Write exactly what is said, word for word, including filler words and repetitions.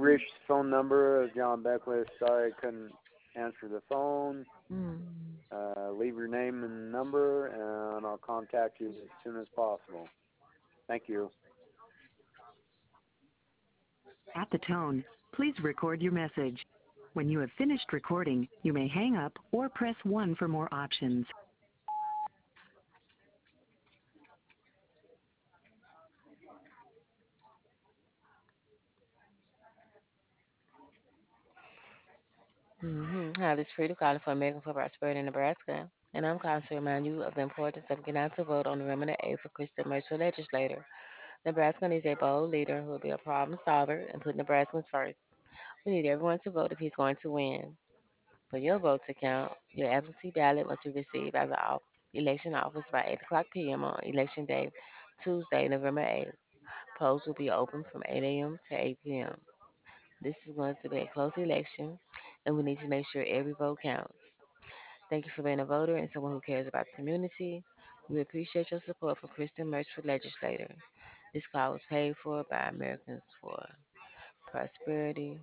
reached the phone number of John Beckwith. Sorry I couldn't answer the phone. Mm. Uh, leave your name and number, and I'll contact you as soon as possible. Thank you. At the tone, please record your message. When you have finished recording, you may hang up or press one for more options. Mm-hmm. Hi, this is Frida calling for American for Prosperity in Nebraska. And I'm calling to remind you of the importance of getting out to vote on November the eighth for Kristen Mertz for legislator. Nebraska needs a bold leader who will be a problem solver and put Nebraskans first. We need everyone to vote if he's going to win. For your vote to count, your absentee ballot must be received at the off- election office by eight o'clock p m on election day, Tuesday, November eighth. Polls will be open from eight a m to eight p m. This is going to be a close election, and we need to make sure every vote counts. Thank you for being a voter and someone who cares about the community. We appreciate your support for Kristen Merch for legislator. This call was paid for by Americans for Prosperity.